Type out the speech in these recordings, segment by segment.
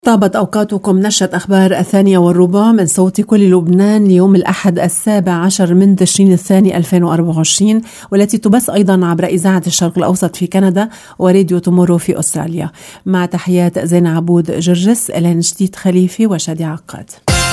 طابت أوقاتكم نشرة أخبار 2:15 من صوت كل لبنان ليوم الأحد 17 من تشرين الثاني 2024، والتي تبث أيضا عبر إذاعة الشرق الأوسط في كندا وراديو تومورو في أستراليا. مع تحيات زين عبود جرجس، إلين جديد خليفي وشادي عقاد.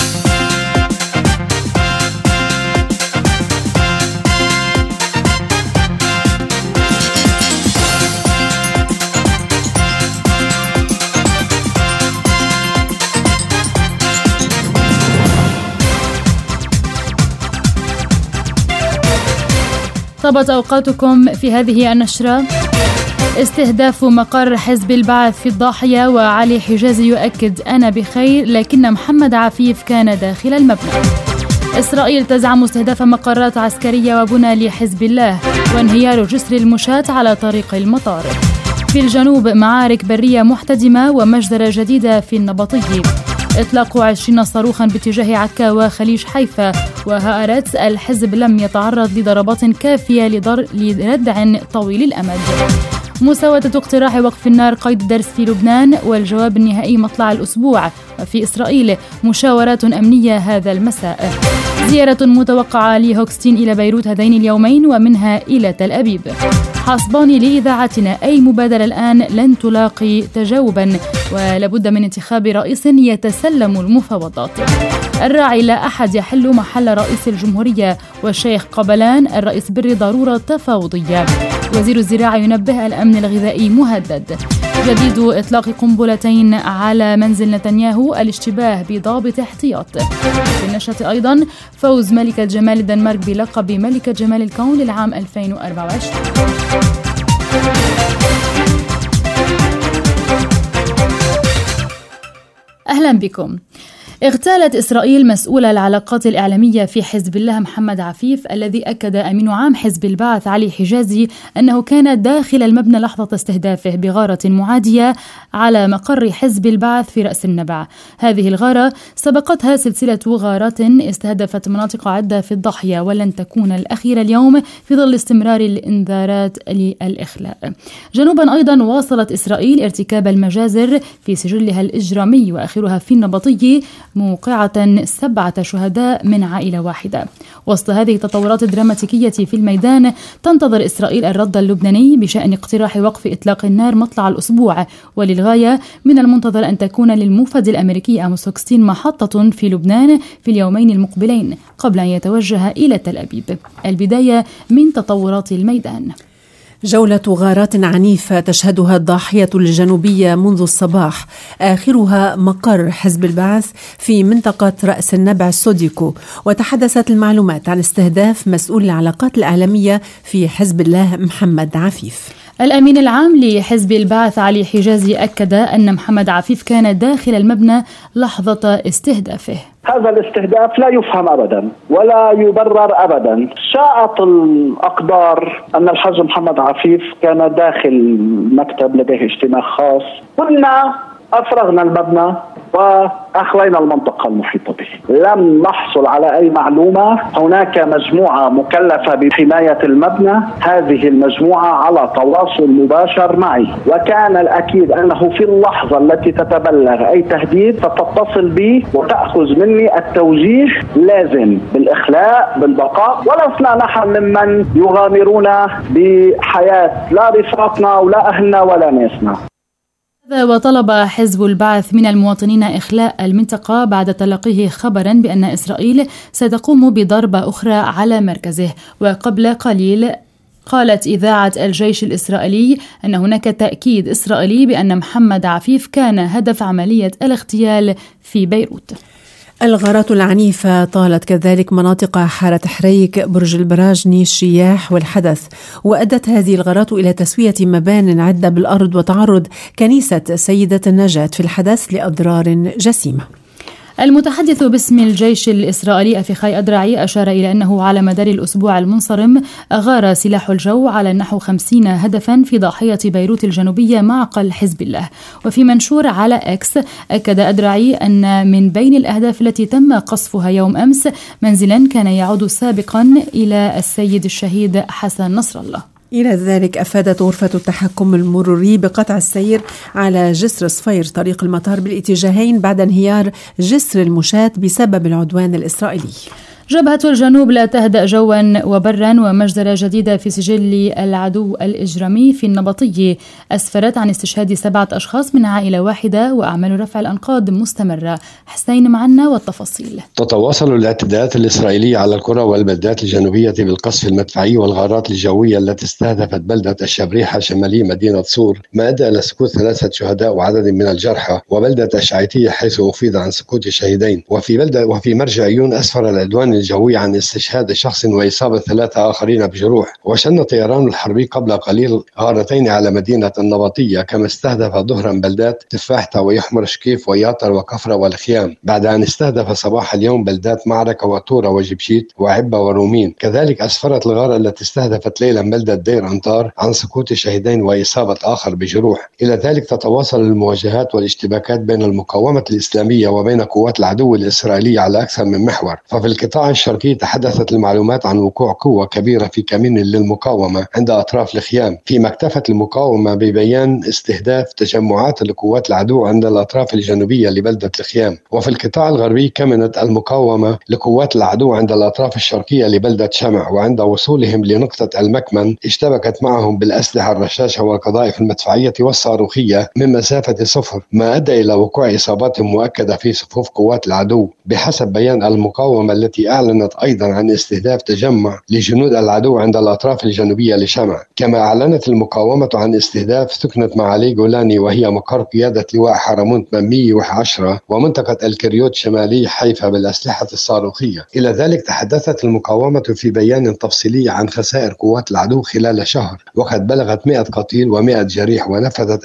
طابت أوقاتكم في هذه النشرة. استهداف مقر حزب البعث في الضاحية، وعلي حجازي يؤكد أنا بخير لكن محمد عفيف كان داخل المبنى. إسرائيل تزعم استهداف مقرات عسكرية وبنى لحزب الله، وانهيار جسر المشاة على طريق المطار. في الجنوب معارك برية محتدمة ومجزرة جديدة في النبطي. إطلاق 20 صاروخا باتجاه عكا وخليج حيفا. وهارت الحزب لم يتعرض لضربات كافية لردع طويل الأمد. مساواة اقتراح وقف النار قيد الدرس في لبنان، والجواب النهائي مطلع الأسبوع. وفي إسرائيل مشاورات أمنية هذا المساء. زيارة متوقعة لهوكستين إلى بيروت هذين اليومين، ومنها إلى تل أبيب. حسبان لإذاعتنا أي مبادرة الآن لن تلاقي تجاوبا، ولابد من انتخاب رئيس يتسلم المفاوضات. الراعي لا أحد يحل محل رئيس الجمهورية، والشيخ قبلان الرئيس بري ضرورة تفاوضية. وزير الزراعة ينبه الأمن الغذائي مهدد. جديد إطلاق قنبلتين على منزل نتنياهو، الاشتباه بضابط احتياط. في النشرة أيضا فوز ملكة جمال الدنمارك بلقب ملكة جمال الكون للعام 2024. أهلا بكم. اغتالت إسرائيل مسؤول العلاقات الإعلامية في حزب الله محمد عفيف، الذي أكد أمين عام حزب البعث علي حجازي أنه كان داخل المبنى لحظة استهدافه بغارة معادية على مقر حزب البعث في رأس النبع. هذه الغارة سبقتها سلسلة غارات استهدفت مناطق عدة في الضاحية، ولن تكون الأخيرة اليوم في ظل استمرار الإنذارات للإخلاء. جنوبا أيضا واصلت إسرائيل ارتكاب المجازر في سجلها الإجرامي، وآخرها في النبطي موقعة 7 شهداء من عائلة واحدة. وسط هذه التطورات الدراماتيكية في الميدان، تنتظر إسرائيل الرد اللبناني بشأن اقتراح وقف إطلاق النار مطلع الأسبوع، وللغاية من المنتظر أن تكون للموفد الأمريكي آموس هوكستين محطة في لبنان في اليومين المقبلين قبل أن يتوجه إلى تل أبيب. البداية من تطورات الميدان. جولة غارات عنيفة تشهدها الضاحية الجنوبية منذ الصباح، آخرها مقر حزب البعث في منطقة رأس النبع سوديكو. وتحدثت المعلومات عن استهداف مسؤول العلاقات الإعلامية في حزب الله محمد عفيف. الأمين العام لحزب البعث علي حجازي أكد أن محمد عفيف كان داخل المبنى لحظة استهدافه. هذا الاستهداف لا يفهم أبدا ولا يبرر أبدا. شاءت الأقدار أن الحاج محمد عفيف كان داخل مكتب لديه اجتماع خاص، كنا أفرغنا المبنى وأخلينا المنطقة المحيطة به. لم نحصل على أي معلومة. هناك مجموعة مكلفة بحماية المبنى، هذه المجموعة على تواصل مباشر معي، وكان الأكيد أنه في اللحظة التي تتبلغ أي تهديد فتتصل بي وتأخذ مني التوجيه لازم بالإخلاء بالبقاء، ولسنا نحن ممن يغامرون بحياة لا رفاقنا ولا أهلنا ولا ناسنا. وطلب حزب البعث من المواطنين إخلاء المنطقة بعد تلقيه خبرا بأن إسرائيل ستقوم بضربة أخرى على مركزه. وقبل قليل قالت إذاعة الجيش الإسرائيلي أن هناك تأكيد إسرائيلي بأن محمد عفيف كان هدف عملية الاغتيال في بيروت. الغارات العنيفة طالت كذلك مناطق حارة حريك، برج البراجني، الشياح والحدث، وأدت هذه الغارات إلى تسوية مبان عدة بالأرض وتعرض كنيسة سيدة النجاة في الحدث لأضرار جسيمة. المتحدث باسم الجيش الإسرائيلي أفيخاي أدرعي أشار إلى أنه على مدار الأسبوع المنصرم أغار سلاح الجو على نحو 50 هدفا في ضاحية بيروت الجنوبية معقل حزب الله. وفي منشور على إكس أكد أدرعي أن من بين الأهداف التي تم قصفها يوم أمس منزلا كان يعود سابقا إلى السيد الشهيد حسن نصر الله. إلى ذلك أفادت غرفة التحكم المروري بقطع السير على جسر صفير طريق المطار بالاتجاهين بعد انهيار جسر المشاة بسبب العدوان الإسرائيلي. جبهة الجنوب لا تهدأ جوا وبرا، ومجزرة جديدة في سجل العدو الإجرامي في النبطية أسفرت عن استشهاد 7 أشخاص من عائلة واحدة، وأعمال رفع الأنقاض مستمرة. حسين معنا والتفاصيل. تتواصل الاعتداءات الإسرائيلية على القرى والبلدات الجنوبية بالقصف المدفعي والغارات الجوية التي استهدفت بلدة الشبريحة شمالي مدينة صور، ما أدى إلى سقوط 3 شهداء وعدد من الجرحى، وبلدة الشعيتية حيث أفيد عن سقوط شهيدين. وفي مرج عيون أسفر العدوان الجوي عن استشهاد شخص وإصابة 3 آخرين بجروح. وشن الطيران الحربي قبل قليل غارتين على مدينة النبطية، كما استهدف ظهرا بلدات تفاحة ويحمر شكيف وياطر وكفرة والخيام، بعد أن استهدف صباح اليوم بلدات معركة وطورة وجبشيت وعبة ورومين. كذلك أسفرت الغارة التي استهدفت ليلا بلدة دير أنطار عن سقوط شهيدين وإصابة آخر بجروح. إلى ذلك تتواصل المواجهات والاشتباكات بين المقاومة الإسلامية وبين قوات العدو الإسرائيلي على أكثر من محور. ففي القطاع الشرقي تحدثت المعلومات عن وقوع قوة كبيرة في كمين للمقاومة عند أطراف الخيام، فيما اكتفت المقاومة ببيان استهداف تجمعات لقوات العدو عند الأطراف الجنوبية لبلدة الخيام. وفي القطاع الغربي كمنت المقاومة لقوات العدو عند الأطراف الشرقية لبلدة شمع، وعند وصولهم لنقطة المكمن اشتبكت معهم بالأسلحة الرشاشة والقذائف المدفعية والصاروخية من مسافة 0، ما أدى إلى وقوع إصابات مؤكدة في صفوف قوات العدو بحسب بيان المقاومة، التي أعلنت أيضا عن استهداف تجمع لجنود العدو عند الأطراف الجنوبية لشمع. كما أعلنت المقاومة عن استهداف سكنة معالي جولاني، وهي مقر قيادة لواء حرمون 810 ومنطقة الكريوت شمالي حيفا بالأسلحة الصاروخية. إلى ذلك تحدثت المقاومة في بيان تفصيلي عن خسائر قوات العدو خلال شهر، وقد بلغت 100 قتيل و100 جريح، ونفذت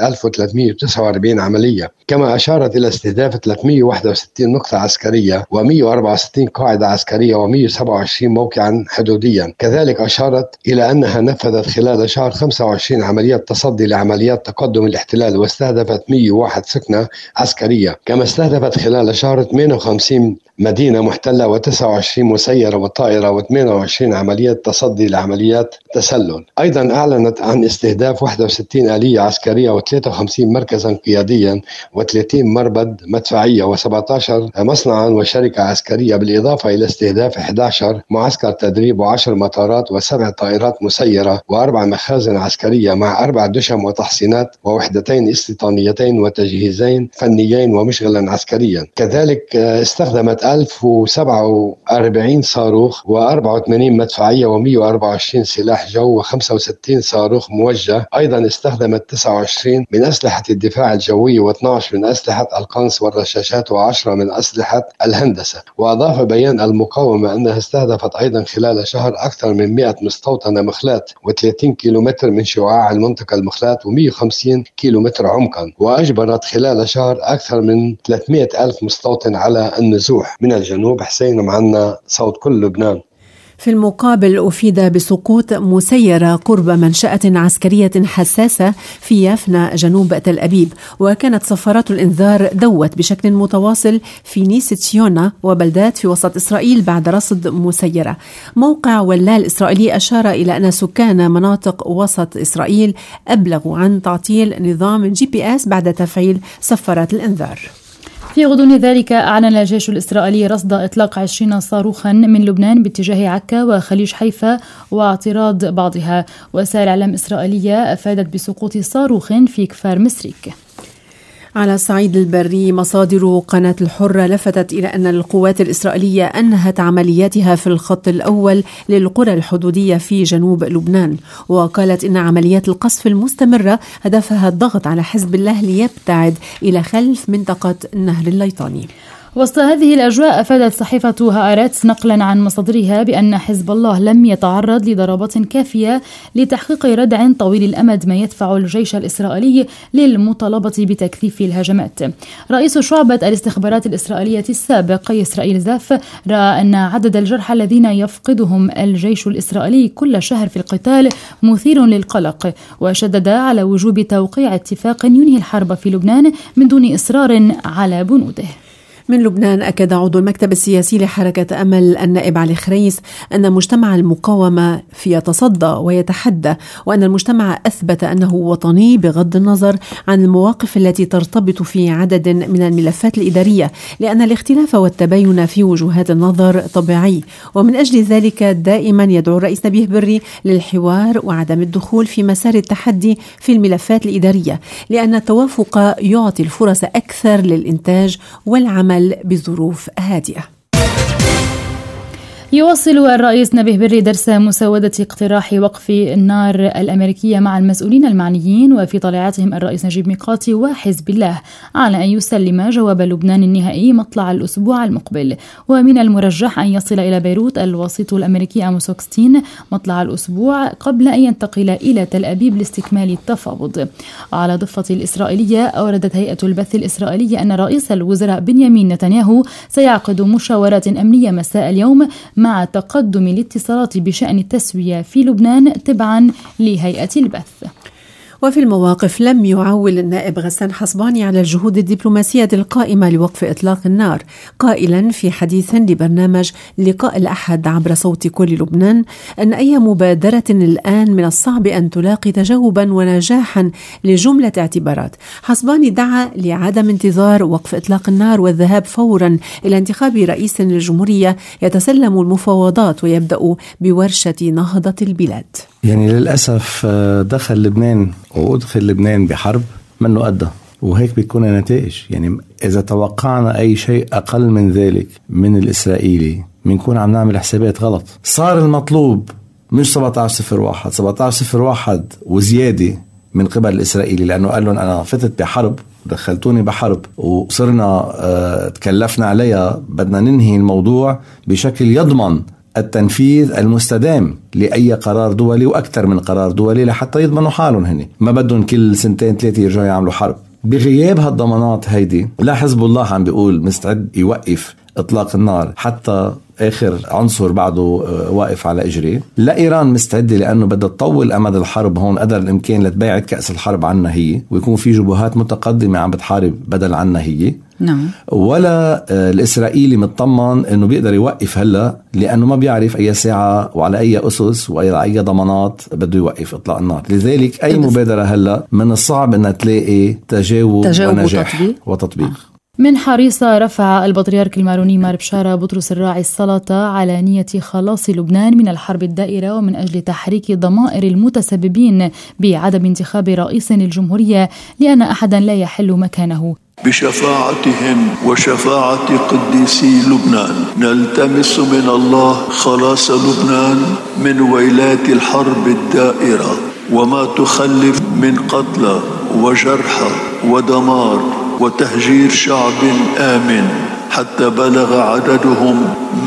1349 عملية. كما أشارت إلى استهداف 361 نقطة عسكرية و164 قاعدة عسكرية و127 موقعا حدوديا. كذلك أشارت إلى أنها نفذت خلال شهر 25 عمليات تصدي لعمليات تقدم الاحتلال، واستهدفت 101 سكنة عسكرية. كما استهدفت خلال شهر 58 مدينة محتلة و29 مسيرة وطائرة و28 عملية تصدي لعمليات تسلل. أيضا أعلنت عن استهداف 61 آلية عسكرية و53 مركزا قياديا و30 مربد مدفعية و17 مصنعا وشركة عسكرية، بالإضافة إلى استهداف 11 معسكر تدريب و10 مطارات و7 طائرات مسيرة و4 مخازن عسكرية مع 4 دشم وتحصينات ووحدتين استيطانيتين وتجهيزين فنيين ومشغلا عسكريا. كذلك استخدمت 1047 صاروخ و84 مدفعية و124 سلاح جو و65 صاروخ موجه. أيضا استخدمت 29 من أسلحة الدفاع الجوي و12 من أسلحة القنص والرشاشات و10 من أسلحة الهندسة. وأضاف بيان المقاومة أنها استهدفت أيضا خلال شهر أكثر من 100 مستوطنة مخلات و30 كيلومتر من شعاع المنطقة المخلات و150 كيلومتر عمقا، وأجبرت خلال شهر أكثر من 300 ألف مستوطن على النزوح من الجنوب. حسين معنا صوت كل لبنان. في المقابل أفيد بسقوط مسيرة قرب منشأة عسكرية حساسة في يافنا جنوب تل أبيب، وكانت صفارات الإنذار دوت بشكل متواصل في نيس تسيونا وبلدات في وسط إسرائيل بعد رصد مسيرة. موقع ولا الإسرائيلي أشار إلى أن سكان مناطق وسط إسرائيل أبلغوا عن تعطيل نظام GPS بعد تفعيل صفارات الإنذار. في غضون ذلك أعلن الجيش الإسرائيلي رصد إطلاق 20 صاروخا من لبنان باتجاه عكا وخليج حيفا واعتراض بعضها. وسائل إعلام إسرائيلية أفادت بسقوط صاروخ في كفار مسريك. على الصعيد البري مصادر قناة الحرة لفتت إلى أن القوات الإسرائيلية أنهت عملياتها في الخط الأول للقرى الحدودية في جنوب لبنان، وقالت إن عمليات القصف المستمرة هدفها الضغط على حزب الله ليبتعد إلى خلف منطقة النهر الليطاني. وسط هذه الأجواء أفادت صحيفة هآرتس نقلا عن مصادرها بأن حزب الله لم يتعرض لضربات كافية لتحقيق ردع طويل الأمد، ما يدفع الجيش الإسرائيلي للمطالبة بتكثيف الهجمات. رئيس شعبة الاستخبارات الإسرائيلية السابق إسرائيل زاف رأى أن عدد الجرحى الذين يفقدهم الجيش الإسرائيلي كل شهر في القتال مثير للقلق، وشدد على وجوب توقيع اتفاق ينهي الحرب في لبنان من دون إصرار على بنوده. من لبنان أكد عضو المكتب السياسي لحركة أمل النائب علي خريس أن مجتمع المقاومة يتصدى ويتحدى، وأن المجتمع أثبت أنه وطني بغض النظر عن المواقف التي ترتبط في عدد من الملفات الإدارية، لأن الاختلاف والتباين في وجهات النظر طبيعي، ومن أجل ذلك دائما يدعو الرئيس نبيه بري للحوار وعدم الدخول في مسار التحدي في الملفات الإدارية، لأن التوافق يعطي الفرص أكثر للإنتاج والعمل بظروف هادئة. يواصل الرئيس نبيه بري درس مسودة اقتراح وقف النار الأمريكية مع المسؤولين المعنيين، وفي طليعتهم الرئيس نجيب ميقاتي وحزب الله على أن يسلم جواب لبنان النهائي مطلع الأسبوع المقبل، ومن المرجح أن يصل إلى بيروت الوسيط الأمريكي آموس هوكستين مطلع الأسبوع قبل أن ينتقل إلى تل أبيب لاستكمال التفاوض. على ضفة الإسرائيلية، أوردت هيئة البث الإسرائيلية أن رئيس الوزراء بنيامين نتنياهو سيعقد مشاورات أمنية مساء اليوم مع تقدم الاتصالات بشأن التسوية في لبنان تبعا لهيئة البث. وفي المواقف، لم يعول النائب غسان حصباني على الجهود الدبلوماسية القائمة لوقف إطلاق النار، قائلا في حديث لبرنامج لقاء الأحد عبر صوت كل لبنان أن أي مبادرة الآن من الصعب أن تلاقي تجاوبا ونجاحا لجملة اعتبارات. حصباني دعا لعدم انتظار وقف إطلاق النار والذهاب فورا إلى انتخاب رئيس للجمهورية يتسلم المفاوضات ويبدأ بورشة نهضة البلاد. يعني للأسف دخل لبنان وأدخل لبنان بحرب منه أدى، وهيك بيكون النتائج. يعني إذا توقعنا أي شيء أقل من ذلك من الإسرائيلي بنكون عم نعمل حسابات غلط. صار المطلوب مش 1701 1701 وزيادة من قبل الإسرائيلي، لأنه قال لهم أنا فتت بحرب، دخلتوني بحرب وصرنا تكلفنا عليها، بدنا ننهي الموضوع بشكل يضمن التنفيذ المستدام لأي قرار دولي وأكثر من قرار دولي، لحتى يضمنوا حالهم هني، ما بدهم كل سنتين ثلاثة يرجعوا يعملوا حرب. بغياب هالضمانات هيدي، لا حزب الله عم بيقول مستعد يوقف إطلاق النار حتى آخر عنصر بعده واقف على إجري، لا إيران مستعدة لأنه بدها تطول أمد الحرب هون قدر الإمكان لتباعد كأس الحرب عنا هي، ويكون في جبهات متقدمة عم بتحارب بدل عنا هي. نعم. ولا الإسرائيلي مطمن أنه بيقدر يوقف هلأ، لأنه ما بيعرف أي ساعة وعلى أي أسس وعلى أي ضمانات بده يوقف إطلاق النار. لذلك أي مبادرة هلأ من الصعب أنها تلاقي تجاوب ونجاح وتطبيق. من حريصة رفع البطريرك الماروني مار بشارة بطرس الراعي الصلاة على نية خلاص لبنان من الحرب الدائرة، ومن أجل تحريك ضمائر المتسببين بعدم انتخاب رئيس للجمهورية، لأن أحدا لا يحل مكانه. بشفاعتهم وشفاعة قديسي لبنان نلتمس من الله خلاص لبنان من ويلات الحرب الدائرة وما تخلف من قتلى وجرحى ودمار وتهجير شعب آمن، حتى بلغ عددهم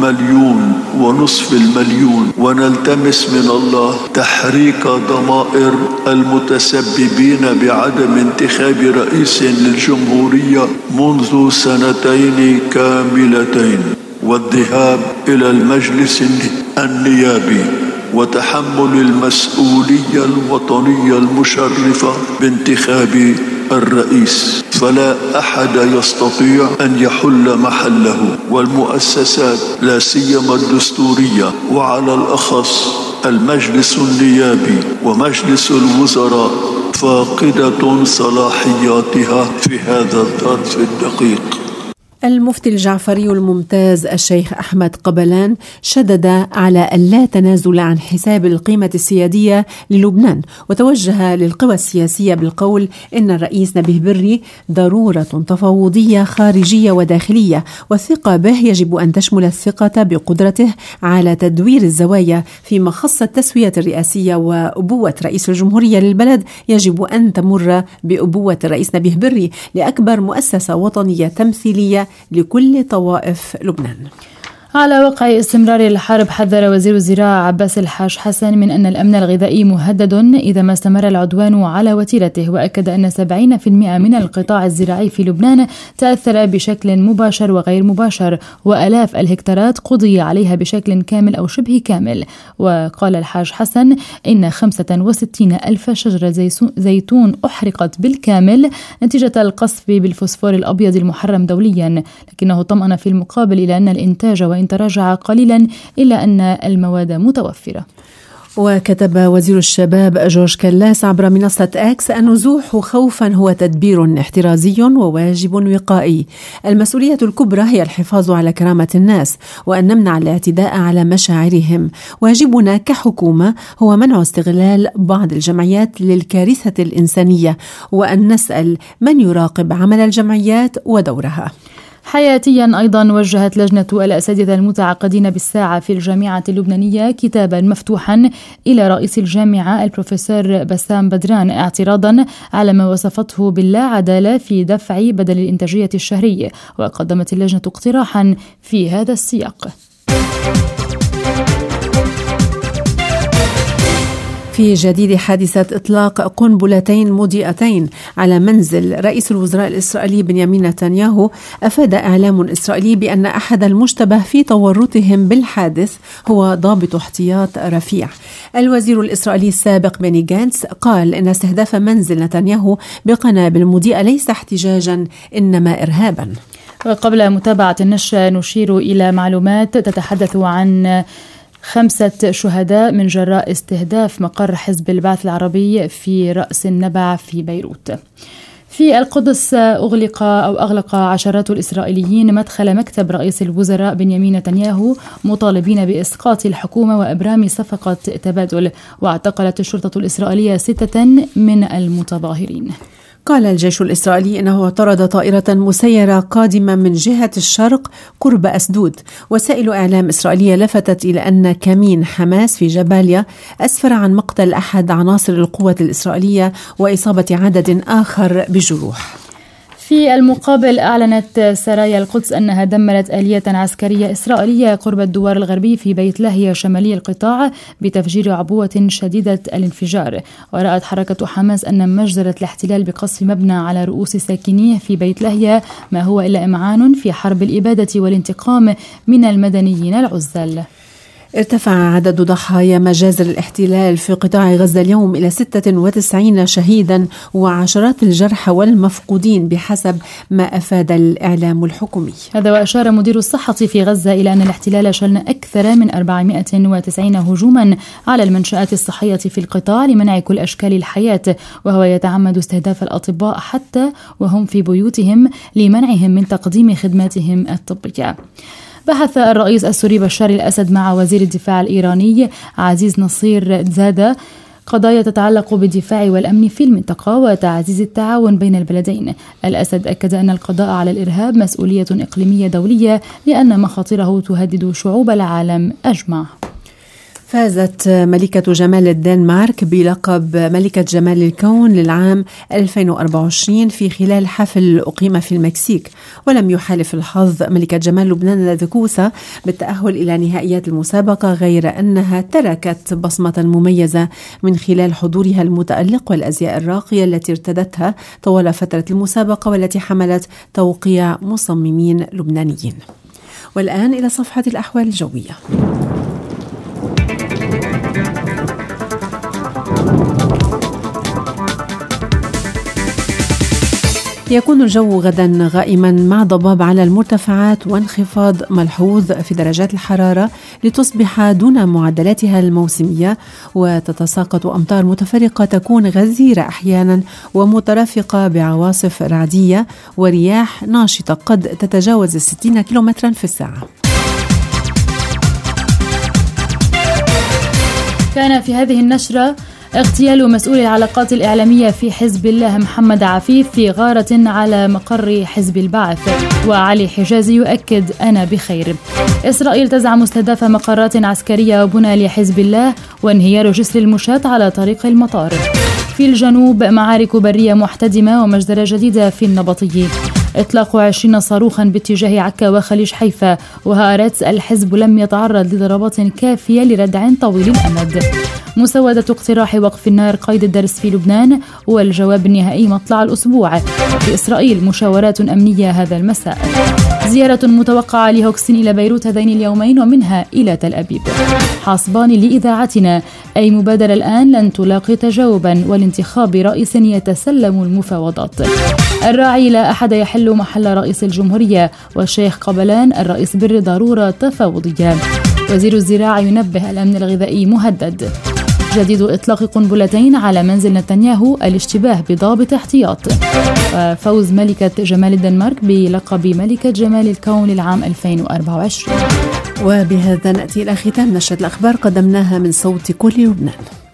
1,500,000. ونلتمس من الله تحريك ضمائر المتسببين بعدم انتخاب رئيس للجمهورية منذ 2 كاملتين، والذهاب إلى المجلس النيابي وتحمل المسؤولية الوطنية المشرفة بانتخاب الرئيس، فلا أحد يستطيع أن يحل محله، والمؤسسات لا سيما الدستورية وعلى الأخص المجلس النيابي ومجلس الوزراء فاقدة صلاحياتها في هذا الظرف الدقيق. المفتي الجعفري الممتاز الشيخ أحمد قبلان شدد على اللا تنازل عن حساب القيمة السيادية للبنان، وتوجه للقوى السياسية بالقول إن الرئيس نبيه بري ضرورة تفاوضية خارجية وداخلية، والثقة به يجب أن تشمل الثقة بقدرته على تدوير الزوايا، فيما خص التسوية الرئاسية وأبوة رئيس الجمهورية للبلد يجب أن تمر بأبوة الرئيس نبيه بري لأكبر مؤسسة وطنية تمثيلية لكل طوائف لبنان. على وقع استمرار الحرب، حذر وزير الزراعة عباس الحاج حسن من أن الأمن الغذائي مهدد إذا ما استمر العدوان على وتيرته، وأكد أن 70% من القطاع الزراعي في لبنان تأثر بشكل مباشر وغير مباشر، وآلاف الهكتارات قضي عليها بشكل كامل أو شبه كامل. وقال الحاج حسن إن 65,000 شجرة زيتون أحرقت بالكامل نتيجة القصف بالفوسفور الأبيض المحرم دوليا، لكنه طمأن في المقابل إلى أن الإنتاج وإن تراجع قليلا إلا أن المواد متوفرة. وكتب وزير الشباب جورج كلاس عبر منصة إكس: النزوح خوفا هو تدبير احترازي وواجب وقائي. المسؤولية الكبرى هي الحفاظ على كرامة الناس وأن نمنع الاعتداء على مشاعرهم. واجبنا كحكومة هو منع استغلال بعض الجمعيات للكارثة الإنسانية، وأن نسأل من يراقب عمل الجمعيات ودورها. حياتيا أيضا وجهت لجنة الأساتذة المتعاقدين بالساعة في الجامعة اللبنانية كتابا مفتوحا إلى رئيس الجامعة البروفيسور بسام بدران اعتراضا على ما وصفته باللا عدالة في دفع بدل الإنتاجية الشهري، وقدمت اللجنة اقتراحا في هذا السياق. في جديد حادثة إطلاق قنبلتين مضيئتين على منزل رئيس الوزراء الإسرائيلي بنيامين نتنياهو، أفاد إعلام إسرائيلي بأن أحد المشتبه في تورطهم بالحادث هو ضابط احتياط رفيع. الوزير الإسرائيلي السابق بني جانتس قال إن استهداف منزل نتنياهو بقنابل مضيئة ليس احتجاجا إنما إرهابا. وقبل متابعة النشر نشير إلى معلومات تتحدث عن 5 شهداء من جراء استهداف مقر حزب البعث العربي في رأس النبع في بيروت. في القدس أغلق عشرات الإسرائيليين مدخل مكتب رئيس الوزراء بنيامين نتنياهو مطالبين بإسقاط الحكومة وإبرام صفقة تبادل، واعتقلت الشرطة الإسرائيلية 6 من المتظاهرين. قال الجيش الإسرائيلي إنه طرد طائرة مسيرة قادمة من جهة الشرق قرب أسدود. وسائل إعلام إسرائيلية لفتت إلى أن كمين حماس في جباليا أسفر عن مقتل أحد عناصر القوة الإسرائيلية وإصابة عدد آخر بجروح. في المقابل أعلنت سرايا القدس أنها دمرت آلية عسكرية إسرائيلية قرب الدوار الغربي في بيت لاهيا شمالي القطاع بتفجير عبوة شديدة الانفجار. ورأت حركة حماس أن مجزرة الاحتلال بقصف مبنى على رؤوس ساكنيه في بيت لاهيا ما هو إلا إمعان في حرب الإبادة والانتقام من المدنيين العزل. ارتفع عدد ضحايا مجازر الاحتلال في قطاع غزة اليوم إلى 96 شهيدا وعشرات الجرحى والمفقودين بحسب ما أفاد الإعلام الحكومي. هذا وأشار مدير الصحة في غزة إلى أن الاحتلال شن أكثر من 490 هجوما على المنشآت الصحية في القطاع لمنع كل أشكال الحياة، وهو يتعمد استهداف الأطباء حتى وهم في بيوتهم لمنعهم من تقديم خدماتهم الطبية. بحث الرئيس السوري بشار الأسد مع وزير الدفاع الإيراني عزيز نصير زادة قضايا تتعلق بالدفاع والأمن في المنطقة وتعزيز التعاون بين البلدين. الأسد أكد أن القضاء على الإرهاب مسؤولية إقليمية دولية لأن مخاطره تهدد شعوب العالم أجمع. فازت ملكة جمال الدنمارك بلقب ملكة جمال الكون للعام 2024 في خلال حفل أقيم في المكسيك، ولم يحالف الحظ ملكة جمال لبنان لذكوسة بالتأهل إلى نهائيات المسابقة، غير أنها تركت بصمة مميزة من خلال حضورها المتألق والأزياء الراقية التي ارتدتها طوال فترة المسابقة والتي حملت توقيع مصممين لبنانيين. والآن إلى صفحة الأحوال الجوية. يكون الجو غدا غائما مع ضباب على المرتفعات وانخفاض ملحوظ في درجات الحرارة لتصبح دون معدلاتها الموسمية، وتتساقط أمطار متفرقة تكون غزيرة أحيانا ومترافقة بعواصف رعدية ورياح ناشطة قد تتجاوز 60 كيلومترا في الساعة. كان في هذه النشرة اغتيال مسؤول العلاقات الإعلامية في حزب الله محمد عفيف في غارة على مقر حزب البعث، وعلي حجازي يؤكد أنا بخير. إسرائيل تزعم استهداف مقرات عسكرية وبنى لحزب الله وانهيار جسر المشاة على طريق المطار. في الجنوب معارك برية محتدمة ومجزرة جديدة في النبطي. إطلاق 20 صاروخا باتجاه عكا وخليج حيفا. وهارت الحزب لم يتعرض لضربات كافية لردع طويل الأمد. مسودة اقتراح وقف النار قيد الدرس في لبنان والجواب النهائي مطلع الأسبوع. في إسرائيل مشاورات أمنية هذا المساء. زيارة متوقعة لهوكسين إلى بيروت هذين اليومين ومنها إلى تل أبيب. حاسبان لإذاعتنا: أي مبادرة الآن لن تلاقي تجاوبا والانتخاب رئيس يتسلم المفاوضات. الراعي لا أحد يحل محل رئيس الجمهورية والشيخ قبلان الرئيس بالضرورة تفاوضية. وزير الزراعة ينبه الأمن الغذائي مهدد. جديد إطلاق قنبلتين على منزل نتنياهو الاشتباه بضابط احتياط. وفوز ملكة جمال الدنمارك بلقب ملكة جمال الكون للعام 2024. وبهذا نأتي إلى ختام نشرة الأخبار قدمناها من صوت كل لبنان.